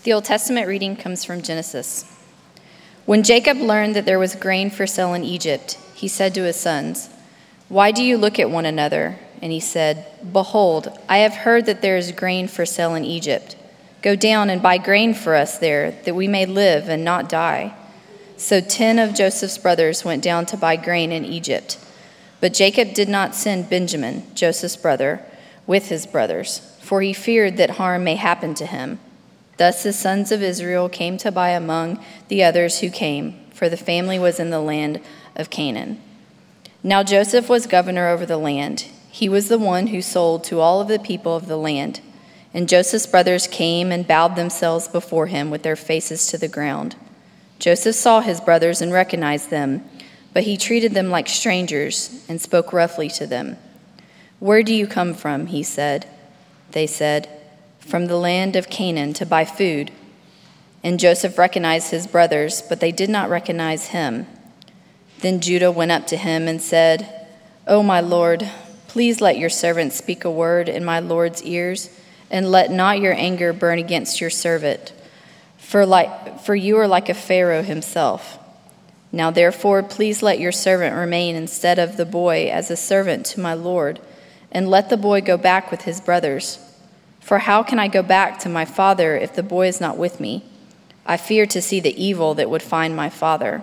The Old Testament reading comes from Genesis. When Jacob learned that there was grain for sale in Egypt, he said to his sons, "Why do you look at one another?" And he said, "Behold, I have heard that there is grain for sale in Egypt. Go down and buy grain for us there, that we may live and not die." So 10 of Joseph's brothers went down to buy grain in Egypt. But Jacob did not send Benjamin, Joseph's brother, with his brothers, for he feared that harm may happen to him. Thus the sons of Israel came to buy among the others who came, for the family was in the land of Canaan. Now Joseph was governor over the land. He was the one who sold to all of the people of the land. And Joseph's brothers came and bowed themselves before him with their faces to the ground. Joseph saw his brothers and recognized them, but he treated them like strangers and spoke roughly to them. "Where do you come from?" he said. They said, "From the land of Canaan to buy food." And Joseph recognized his brothers, but they did not recognize him. Then Judah went up to him and said, "O my lord, please let your servant speak a word in my lord's ears, and let not your anger burn against your servant. For you are like a Pharaoh himself. Now therefore, please let your servant remain instead of the boy as a servant to my lord, and let the boy go back with his brothers. For how can I go back to my father if the boy is not with me? I fear to see the evil that would find my father."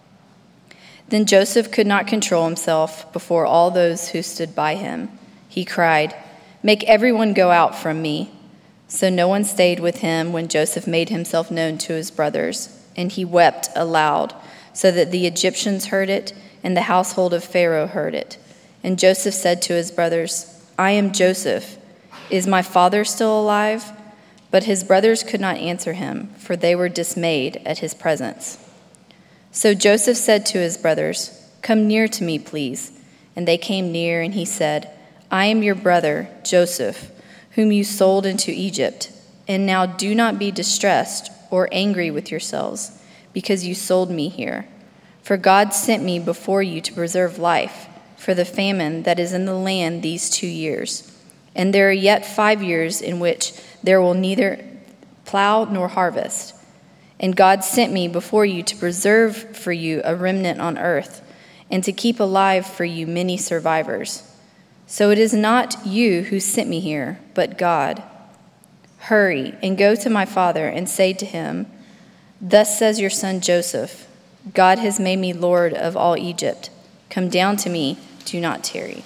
Then Joseph could not control himself before all those who stood by him. He cried, "Make everyone go out from me." So no one stayed with him when Joseph made himself known to his brothers, and he wept aloud, so that the Egyptians heard it, and the household of Pharaoh heard it. And Joseph said to his brothers, "I am Joseph. Is my father still alive?" But his brothers could not answer him, for they were dismayed at his presence. So Joseph said to his brothers, "Come near to me, please." And they came near, and he said, "I am your brother, Joseph, whom you sold into Egypt. And now do not be distressed or angry with yourselves, because you sold me here. For God sent me before you to preserve life, for the famine that is in the land these 2 years. And there are yet 5 years in which there will neither plow nor harvest. And God sent me before you to preserve for you a remnant on earth, and to keep alive for you many survivors. So it is not you who sent me here, but God. Hurry and go to my father and say to him, 'Thus says your son Joseph, God has made me Lord of all Egypt. Come down to me, do not tarry.'"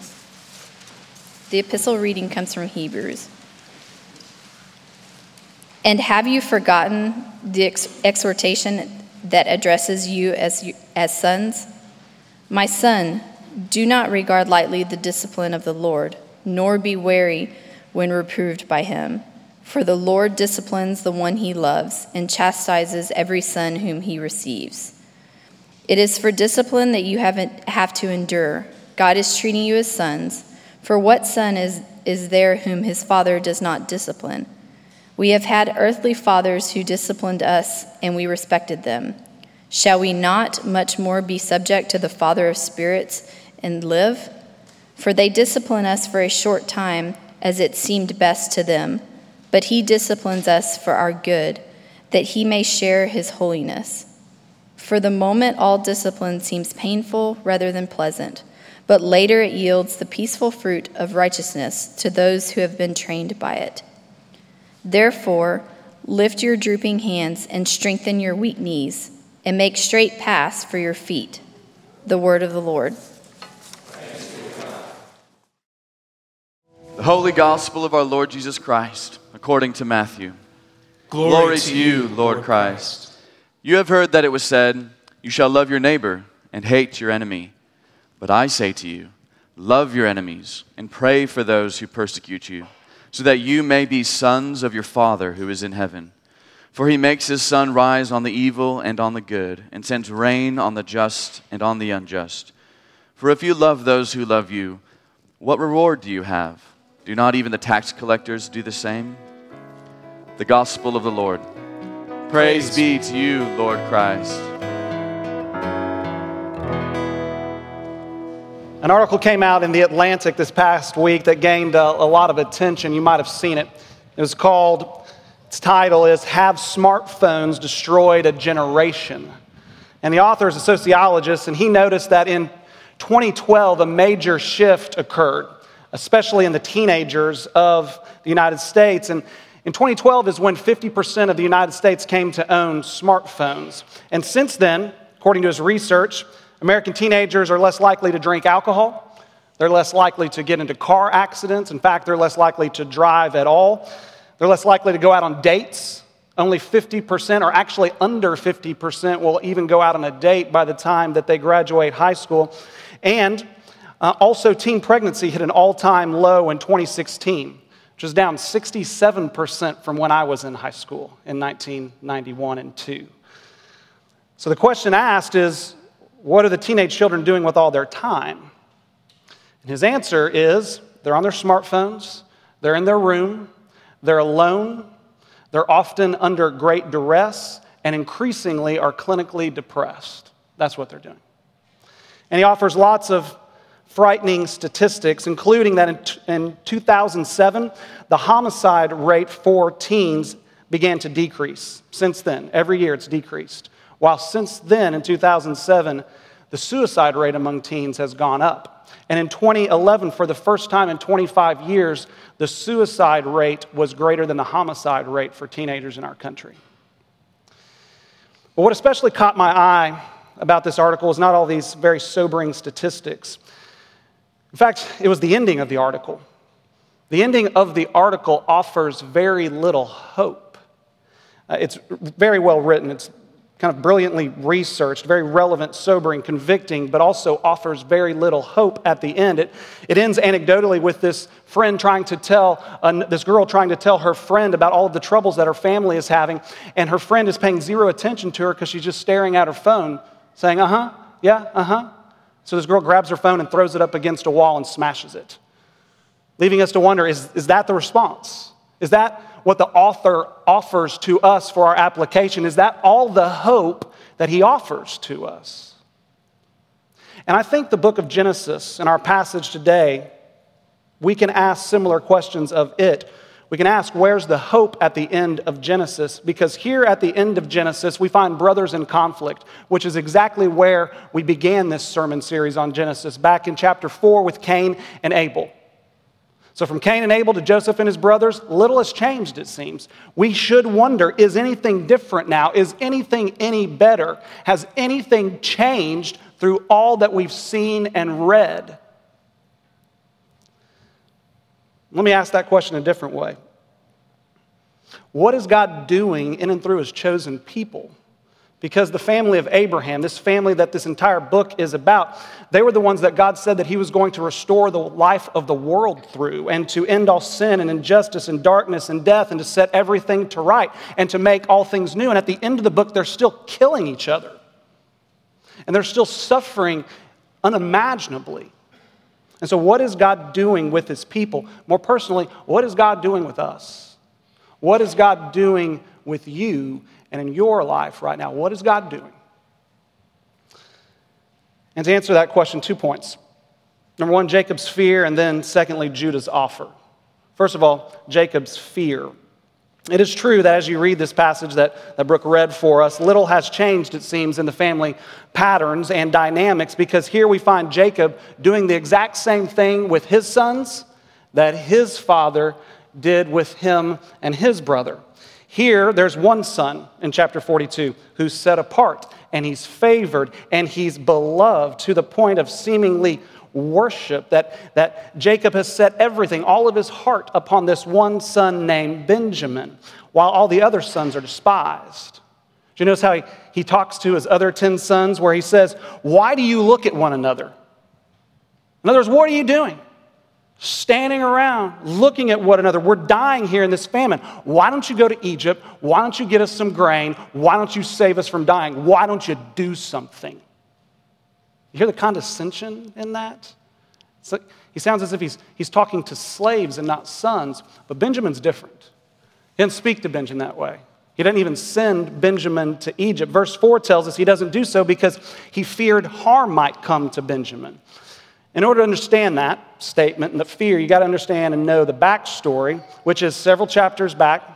The epistle reading comes from Hebrews. "And have you forgotten the exhortation that addresses you as sons? My son, do not regard lightly the discipline of the Lord, nor be weary when reproved by him. For the Lord disciplines the one he loves, and chastises every son whom he receives. It is for discipline that you have to endure. God is treating you as sons. For what son is there whom his father does not discipline? We have had earthly fathers who disciplined us, and we respected them. Shall we not much more be subject to the Father of spirits and live? For they discipline us for a short time, as it seemed best to them. But he disciplines us for our good, that he may share his holiness. For the moment all discipline seems painful rather than pleasant, but later it yields the peaceful fruit of righteousness to those who have been trained by it. Therefore, lift your drooping hands and strengthen your weak knees, and make straight paths for your feet." The word of the Lord. The Holy Gospel of our Lord Jesus Christ, according to Matthew. Glory to you, Lord Christ. You have heard that it was said, "You shall love your neighbor and hate your enemy." But I say to you, love your enemies and pray for those who persecute you, so that you may be sons of your Father who is in heaven. For he makes his sun rise on the evil and on the good, and sends rain on the just and on the unjust. For if you love those who love you, what reward do you have? Do not even the tax collectors do the same? The Gospel of the Lord. Praise be to you, Lord Christ. An article came out in The Atlantic this past week that gained a lot of attention. You might have seen it. It was called Its title is Have Smartphones Destroyed a Generation? And the author is a sociologist, and he noticed that in 2012, a major shift occurred, especially in the teenagers of the United States. And in 2012 is when 50% of the United States came to own smartphones. And since then, according to his research, American teenagers are less likely to drink alcohol. They're less likely to get into car accidents. In fact, they're less likely to drive at all. They're less likely to go out on dates. Only 50%, or actually under 50%, will even go out on a date by the time that they graduate high school. And also, teen pregnancy hit an all-time low in 2016, which is down 67% from when I was in high school in 1991 and 2. So the question asked is, what are the teenage children doing with all their time? And his answer is, they're on their smartphones, they're in their room, they're alone, they're often under great duress, and increasingly are clinically depressed. That's what they're doing. And he offers lots of frightening statistics, including that in 2007, the homicide rate for teens began to decrease. Since then, every year it's decreased. While since then, in 2007, the suicide rate among teens has gone up. And in 2011, for the first time in 25 years, the suicide rate was greater than the homicide rate for teenagers in our country. But what especially caught my eye about this article is not all these very sobering statistics. In fact, it was the ending of the article. The ending of the article offers very little hope. It's very well written. It's kind of brilliantly researched, very relevant, sobering, convicting, but also offers very little hope at the end. It ends anecdotally with this friend trying to tell, this girl trying to tell her friend about all of the troubles that her family is having, and her friend is paying zero attention to her because she's just staring at her phone, saying, yeah. So this girl grabs her phone and throws it up against a wall and smashes it, leaving us to wonder, is that the response? Is that what the author offers to us for our application? Is that all the hope that he offers to us? And I think the book of Genesis, in our passage today, we can ask similar questions of it. We can ask, where's the hope at the end of Genesis? Because here at the end of Genesis, we find brothers in conflict, which is exactly where we began this sermon series on Genesis, back in chapter 4 with Cain and Abel. So from Cain and Abel to Joseph and his brothers, little has changed, it seems. We should wonder, is anything different now? Is anything any better? Has anything changed through all that we've seen and read? Let me ask that question a different way. What is God doing in and through his chosen people? Because the family of Abraham, this family that this entire book is about, they were the ones that God said that he was going to restore the life of the world through, and to end all sin and injustice and darkness and death, and to set everything to right and to make all things new. And at the end of the book, they're still killing each other. And they're still suffering unimaginably. And so what is God doing with his people? More personally, what is God doing with us? What is God doing with you and in your life right now? What is God doing? And to answer that question, 2 points. Number one, Jacob's fear, and then secondly, Judah's offer. First of all, Jacob's fear. It is true that as you read this passage that Brooke read for us, little has changed, it seems, in the family patterns and dynamics, because here we find Jacob doing the exact same thing with his sons that his father did with him and his brother. Here, there's one son in chapter 42 who's set apart, and he's favored, and he's beloved to the point of seemingly worship, that Jacob has set everything, all of his heart, upon this one son named Benjamin, while all the other sons are despised. Do you notice how he talks to his other 10 sons, where he says, why do you look at one another? In other words, what are you doing? Standing around, looking at one another. We're dying here in this famine. Why don't you go to Egypt? Why don't you get us some grain? Why don't you save us from dying? Why don't you do something? You hear the condescension in that? It's like, he sounds as if he's talking to slaves and not sons. But Benjamin's different. He didn't speak to Benjamin that way. He didn't even send Benjamin to Egypt. Verse 4 tells us he doesn't do so because he feared harm might come to Benjamin. In order to understand that statement and the fear, you got to understand and know the backstory, which is several chapters back,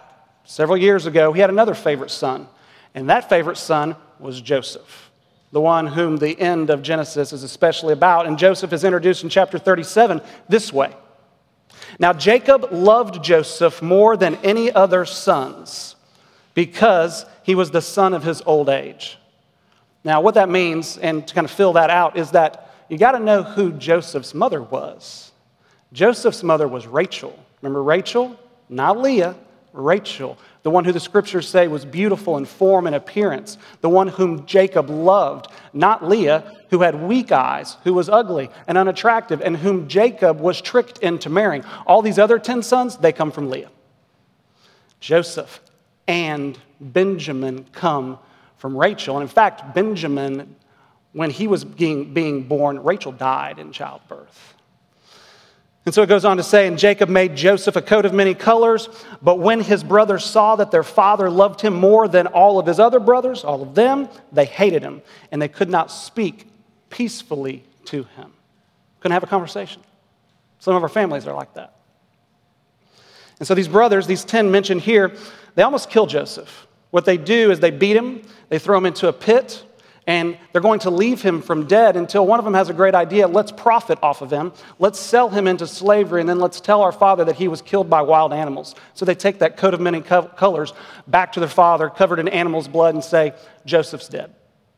several years ago, he had another favorite son, and that favorite son was Joseph, the one whom the end of Genesis is especially about. And Joseph is introduced in chapter 37 this way. Now, Jacob loved Joseph more than any other sons because he was the son of his old age. Now, what that means, and to kind of fill that out, is that you got to know who Joseph's mother was. Joseph's mother was Rachel. Remember Rachel? Not Leah, Rachel. The one who the scriptures say was beautiful in form and appearance. The one whom Jacob loved. Not Leah, who had weak eyes, who was ugly and unattractive, and whom Jacob was tricked into marrying. All these other 10 sons, they come from Leah. Joseph and Benjamin come from Rachel. And in fact, Benjamin, when he was being born, Rachel died in childbirth. And so it goes on to say, and Jacob made Joseph a coat of many colors, but when his brothers saw that their father loved him more than all of his other brothers, all of them, they hated him, and they could not speak peacefully to him. Couldn't have a conversation. Some of our families are like that. And so these brothers, these 10 mentioned here, they almost kill Joseph. What they do is they beat him, they throw him into a pit, and they're going to leave him from dead until one of them has a great idea. Let's profit off of him. Let's sell him into slavery, and then let's tell our father that he was killed by wild animals. So they take that coat of many colors back to their father, covered in animal's blood, and say, Joseph's dead.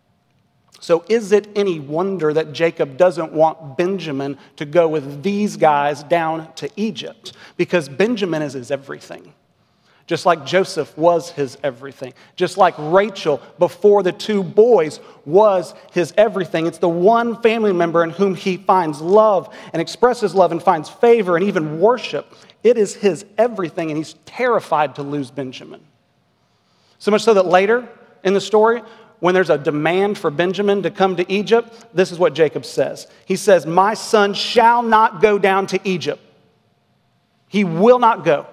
So is it any wonder that Jacob doesn't want Benjamin to go with these guys down to Egypt? Because Benjamin is his everything. Just like Joseph was his everything. Just like Rachel, before the 2 boys, was his everything. It's the one family member in whom he finds love and expresses love and finds favor and even worship. It is his everything, and he's terrified to lose Benjamin. So much so that later in the story, when there's a demand for Benjamin to come to Egypt, this is what Jacob says. He says, my son shall not go down to Egypt. He will not go.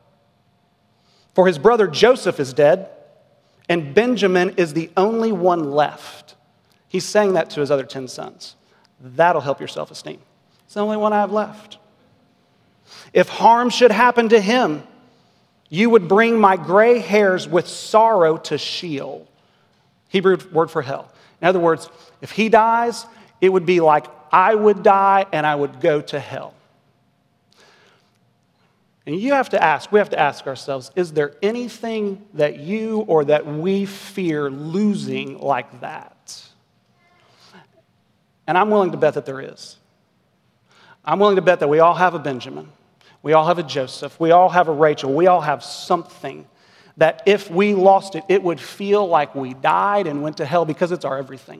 For his brother Joseph is dead, and Benjamin is the only one left. He's saying that to his other 10 sons. That'll help your self-esteem. It's the only one I have left. If harm should happen to him, you would bring my gray hairs with sorrow to Sheol. Hebrew word for hell. In other words, if he dies, it would be like I would die and I would go to hell. And we have to ask ourselves, is there anything that you or that we fear losing like that? And I'm willing to bet that there is. I'm willing to bet that we all have a Benjamin. We all have a Joseph. We all have a Rachel. We all have something that if we lost it, it would feel like we died and went to hell because it's our everything.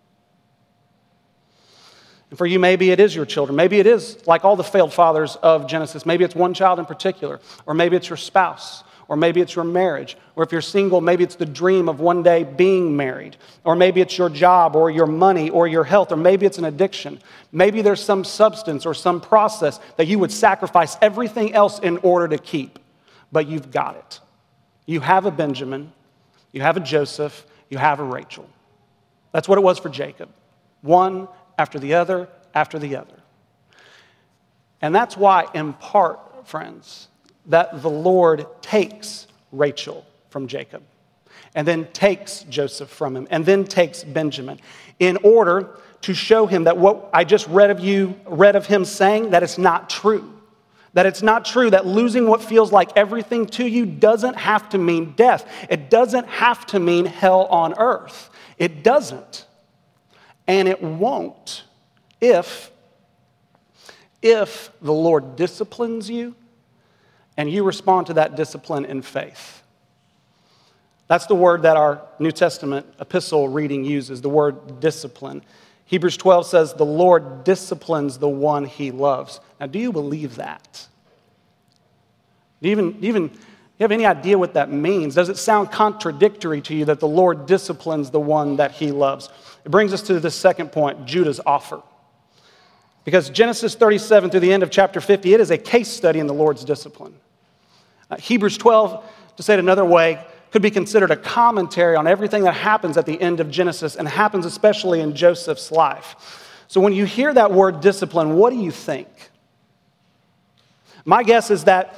And for you, maybe it is your children. Maybe it is like all the failed fathers of Genesis. Maybe it's one child in particular. Or maybe it's your spouse. Or maybe it's your marriage. Or if you're single, maybe it's the dream of one day being married. Or maybe it's your job or your money or your health. Or maybe it's an addiction. Maybe there's some substance or some process that you would sacrifice everything else in order to keep. But you've got it. You have a Benjamin. You have a Joseph. You have a Rachel. That's what it was for Jacob. One after the other, after the other. And that's why, in part, friends, that the Lord takes Rachel from Jacob, and then takes Joseph from him, and then takes Benjamin, in order to show him that what I just read of him saying, that it's not true. That it's not true, that losing what feels like everything to you doesn't have to mean death. It doesn't have to mean hell on earth. It doesn't. And it won't if the Lord disciplines you and you respond to that discipline in faith. That's the word that our New Testament epistle reading uses, the word discipline. Hebrews 12 says, the Lord disciplines the one he loves. Now, do you believe that? Do you have any idea what that means? Does it sound contradictory to you that the Lord disciplines the one that he loves? It brings us to the second point, Judah's offer. Because Genesis 37 through the end of chapter 50, it is a case study in the Lord's discipline. Hebrews 12, to say it another way, could be considered a commentary on everything that happens at the end of Genesis and happens especially in Joseph's life. So when you hear that word discipline, what do you think? My guess is that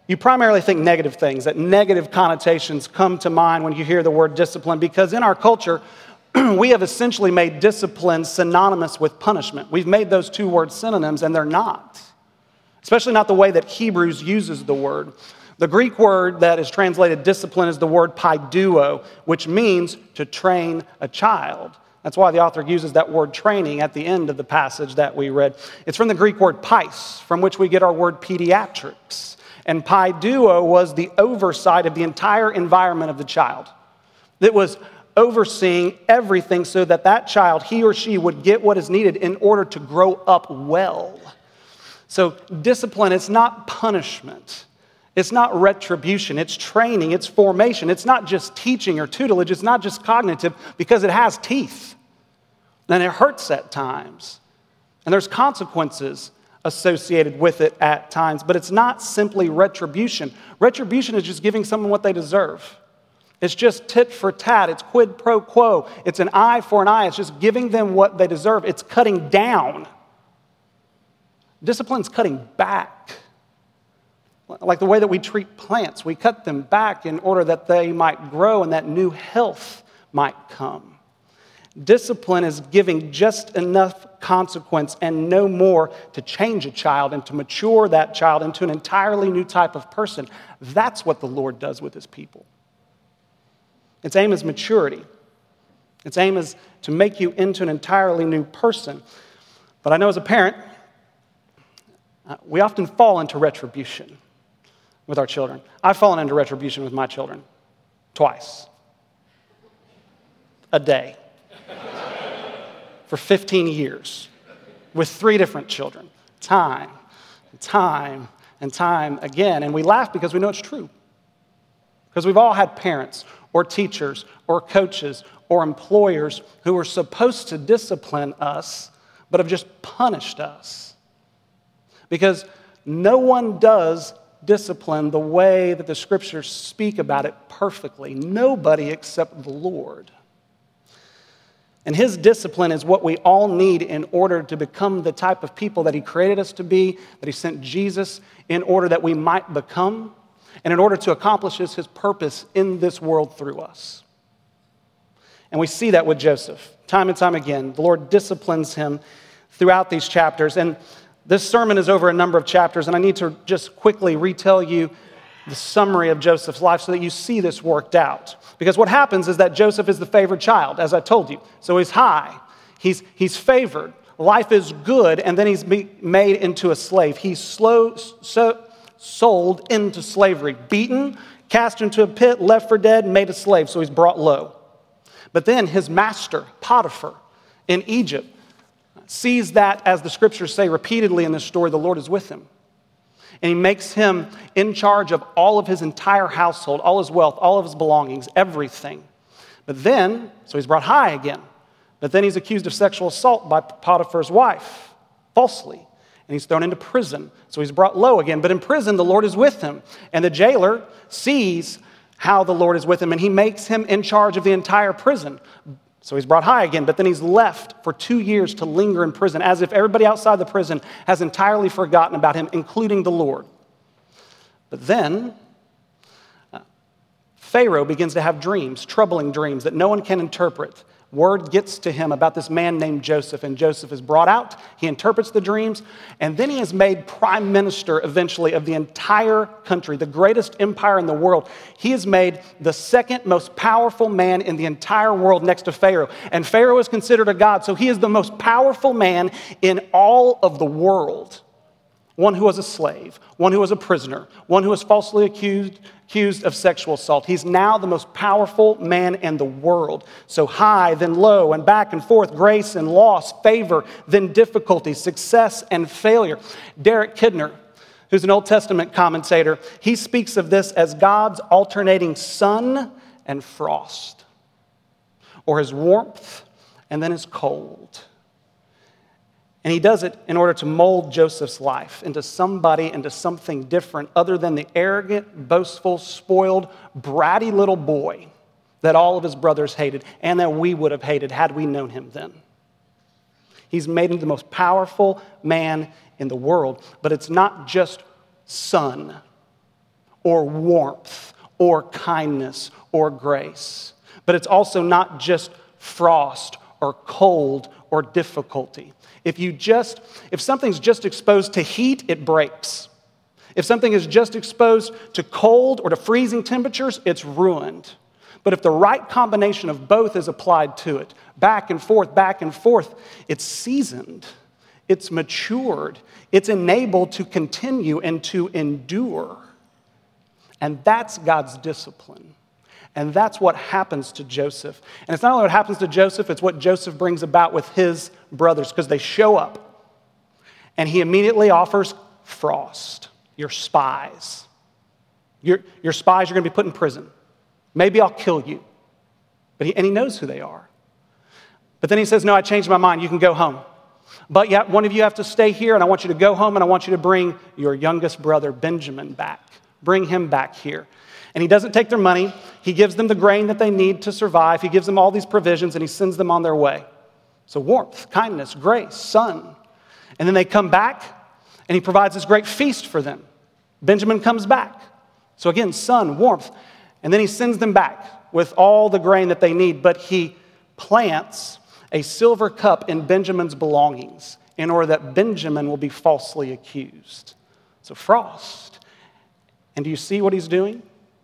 you primarily think negative things, that negative connotations come to mind when you hear the word discipline, because in our culture, we have essentially made discipline synonymous with punishment. We've made those two words synonyms, and they're not, especially not the way that Hebrews uses the word. The Greek word that is translated discipline is the word paiduo, which means to train a child. That's why the author uses that word training at the end of the passage that we read. It's from the Greek word pais, from which we get our word pediatrics. And paiduo was the oversight of the entire environment of the child. It was overseeing everything so that that child, he or she, would get what is needed in order to grow up well. So discipline, it's not punishment. It's not retribution. It's training. It's formation. It's not just teaching or tutelage. It's not just cognitive, because it has teeth. And it hurts at times. And there's consequences associated with it at times. But it's not simply retribution. Retribution is just giving someone what they deserve. It's just tit for tat. It's quid pro quo. It's an eye for an eye. It's just giving them what they deserve. It's cutting down. Discipline's cutting back. Like the way that we treat plants. We cut them back in order that they might grow and that new health might come. Discipline is giving just enough consequence and no more to change a child and to mature that child into an entirely new type of person. That's what the Lord does with his people. Its aim is maturity. Its aim is to make you into an entirely new person. But I know as a parent, we often fall into retribution with our children. I've fallen into retribution with my children twice a day for 15 years with 3 different children, time and time and time again. And we laugh because we know it's true. Because we've all had parents or teachers or coaches or employers who were supposed to discipline us but have just punished us. Because no one does discipline the way that the scriptures speak about it perfectly. Nobody except the Lord. And his discipline is what we all need in order to become the type of people that he created us to be, that he sent Jesus in order that we might become, and in order to accomplish his purpose in this world through us. And we see that with Joseph. Time and time again, the Lord disciplines him throughout these chapters. And this sermon is over a number of chapters, and I need to just quickly retell you the summary of Joseph's life so that you see this worked out. Because what happens is that Joseph is the favored child, as I told you. So he's high, he's favored, life is good, and then he's made into a slave. He's sold into slavery, beaten, cast into a pit, left for dead, made a slave, so he's brought low. But then his master, Potiphar, in Egypt, sees that, as the scriptures say repeatedly in this story, the Lord is with him. And he makes him in charge of all of his entire household, all his wealth, all of his belongings, everything. But then, so he's brought high again. But then he's accused of sexual assault by Potiphar's wife, falsely. And he's thrown into prison. So he's brought low again. But in prison, the Lord is with him. And the jailer sees how the Lord is with him, and he makes him in charge of the entire prison. So he's brought high again, but then he's left for 2 years to linger in prison, as if everybody outside the prison has entirely forgotten about him, including the Lord. But then Pharaoh begins to have dreams, troubling dreams that no one can interpret. Word gets to him about this man named Joseph, and Joseph is brought out. He interprets the dreams, and then he is made prime minister eventually of the entire country, the greatest empire in the world. He is made the second most powerful man in the entire world next to Pharaoh. And Pharaoh is considered a god, so he is the most powerful man in all of the world. One who was a slave, one who was a prisoner, one who was falsely accused of sexual assault. He's now the most powerful man in the world. So high, then low, and back and forth, grace and loss, favor, then difficulty, success and failure. Derek Kidner, who's an Old Testament commentator, he speaks of this as God's alternating sun and frost, or his warmth and then his cold. And he does it in order to mold Joseph's life into somebody, into something different other than the arrogant, boastful, spoiled, bratty little boy that all of his brothers hated and that we would have hated had we known him then. He's made him the most powerful man in the world, but it's not just sun or warmth or kindness or grace. But it's also not just frost or cold or difficulty. If something's just exposed to heat, it breaks. If something is just exposed to cold or to freezing temperatures, it's ruined. But if the right combination of both is applied to it, back and forth, it's seasoned, it's matured, it's enabled to continue and to endure. And that's God's discipline. And that's what happens to Joseph. And it's not only what happens to Joseph, it's what Joseph brings about with his brothers, because they show up. And he immediately offers frost. Your spies. Your spies are going to be put in prison. Maybe I'll kill you. And he knows who they are. But then he says, no, I changed my mind. You can go home. But yet one of you have to stay here, and I want you to go home, and I want you to bring your youngest brother, Benjamin, back. Bring him back here. And he doesn't take their money. He gives them the grain that they need to survive. He gives them all these provisions, and he sends them on their way. So warmth, kindness, grace, sun. And then they come back, and he provides this great feast for them. Benjamin comes back. So again, sun, warmth. And then he sends them back with all the grain that they need. But he plants a silver cup in Benjamin's belongings in order that Benjamin will be falsely accused. So frost. And do you see what he's doing?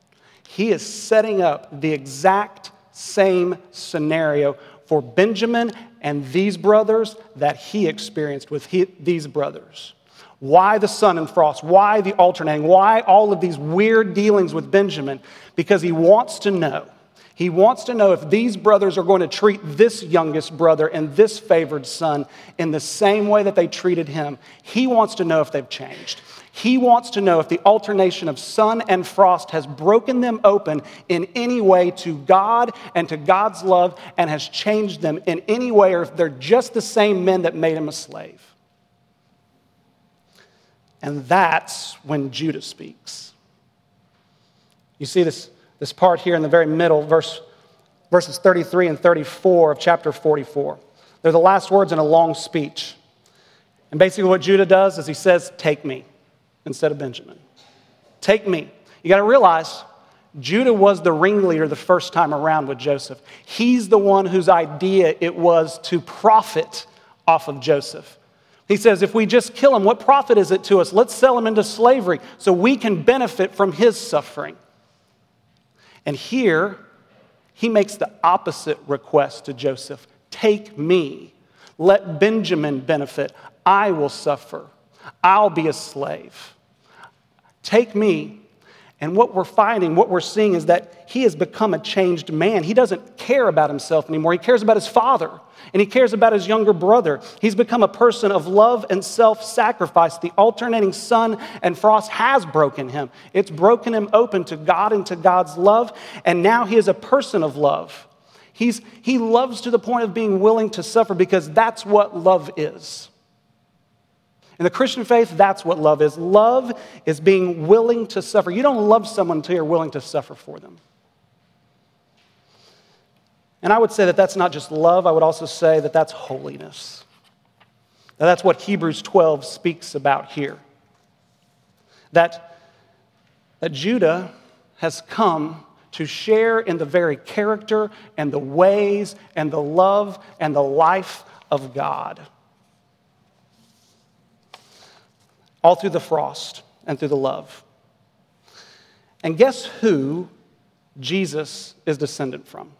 He is setting up the exact same scenario for Benjamin and these brothers that he experienced with these brothers. Why the sun and frost? Why the alternating? Why all of these weird dealings with Benjamin? Because he wants to know. He wants to know if these brothers are going to treat this youngest brother and this favored son in the same way that they treated him. He wants to know if they've changed. He wants to know if the alternation of sun and frost has broken them open in any way to God and to God's love and has changed them in any way, or if they're just the same men that made him a slave. And that's when Judah speaks. You see this part here in the very middle, verses 33 and 34 of chapter 44. They're the last words in a long speech. And basically what Judah does is he says, take me, instead of Benjamin. Take me. You got to realize, Judah was the ringleader the first time around with Joseph. He's the one whose idea it was to profit off of Joseph. He says, if we just kill him, what profit is it to us? Let's sell him into slavery so we can benefit from his suffering. And here, he makes the opposite request to Joseph. Take me. Let Benjamin benefit. I will suffer. I'll be a slave. Take me. And what we're seeing is that he has become a changed man. He doesn't care about himself anymore. He cares about his father, and he cares about his younger brother. He's become a person of love and self-sacrifice. The alternating sun and frost has broken him. It's broken him open to God and to God's love, and now he is a person of love. He loves to the point of being willing to suffer because that's what love is. In the Christian faith, that's what love is. Love is being willing to suffer. You don't love someone until you're willing to suffer for them. And I would say that that's not just love. I would also say that that's holiness. Now, that's what Hebrews 12 speaks about here. That Judah has come to share in the very character and the ways and the love and the life of God. All through the frost and through the love. And guess who Jesus is descendant from?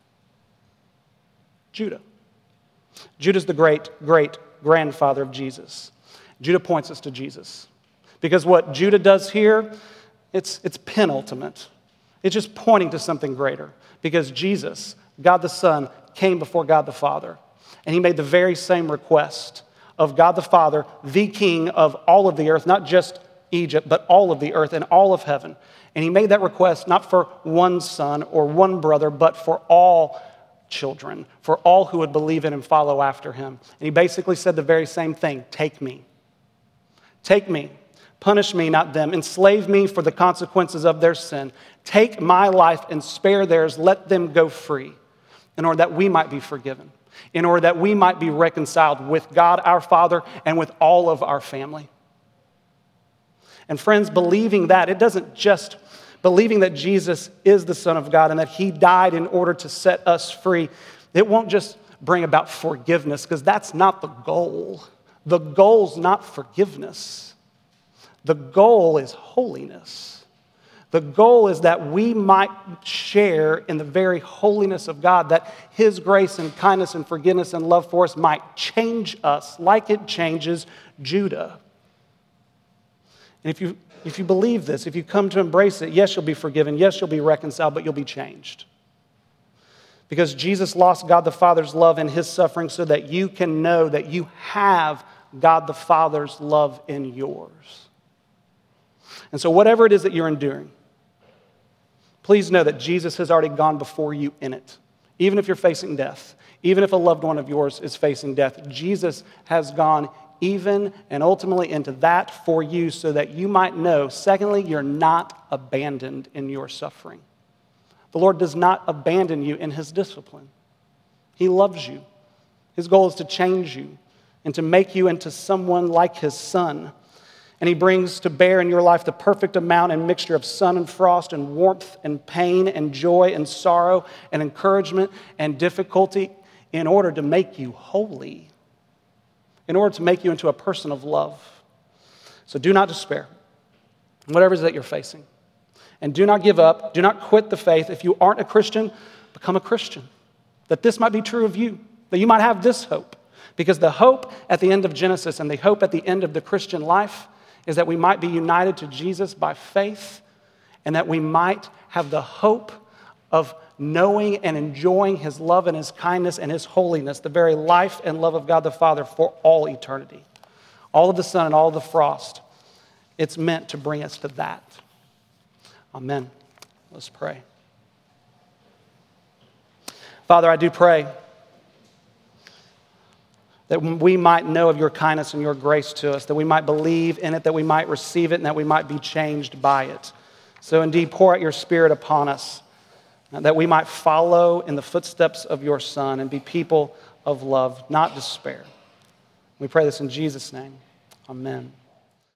Judah. Judah's the great-great-grandfather of Jesus. Judah points us to Jesus. Because what Judah does here, it's penultimate. It's just pointing to something greater. Because Jesus, God the Son, came before God the Father. And he made the very same request of God the Father, the King of all of the earth, not just Egypt, but all of the earth and all of heaven. And he made that request not for one son or one brother, but for all children, for all who would believe in and follow after him. And he basically said the very same thing, take me. Take me. Punish me, not them. Enslave me for the consequences of their sin. Take my life and spare theirs. Let them go free in order that we might be forgiven. In order that we might be reconciled with God our Father and with all of our family. And friends, believing that, it doesn't just believing that Jesus is the Son of God and that he died in order to set us free. It won't just bring about forgiveness, because that's not the goal. The goal's not forgiveness. The goal is holiness. The goal is that we might share in the very holiness of God, that his grace and kindness and forgiveness and love for us might change us like it changes Judah. And if you believe this, if you come to embrace it, yes, you'll be forgiven, yes, you'll be reconciled, but you'll be changed. Because Jesus lost God the Father's love in his suffering so that you can know that you have God the Father's love in yours. And so whatever it is that you're enduring, please know that Jesus has already gone before you in it. Even if you're facing death, even if a loved one of yours is facing death, Jesus has gone even and ultimately into that for you so that you might know, secondly, you're not abandoned in your suffering. The Lord does not abandon you in his discipline. He loves you. His goal is to change you and to make you into someone like his Son. And he brings to bear in your life the perfect amount and mixture of sun and frost and warmth and pain and joy and sorrow and encouragement and difficulty in order to make you holy, in order to make you into a person of love. So do not despair, whatever it is that you're facing. And do not give up. Do not quit the faith. If you aren't a Christian, become a Christian. That this might be true of you, that you might have this hope. Because the hope at the end of Genesis and the hope at the end of the Christian life is that we might be united to Jesus by faith, and that we might have the hope of knowing and enjoying his love and his kindness and his holiness, the very life and love of God the Father for all eternity. All of the sun and all of the frost, it's meant to bring us to that. Amen. Let's pray. Father, I do pray that we might know of your kindness and your grace to us, that we might believe in it, that we might receive it, and that we might be changed by it. So indeed, pour out your Spirit upon us, that we might follow in the footsteps of your Son and be people of love, not despair. We pray this in Jesus' name. Amen.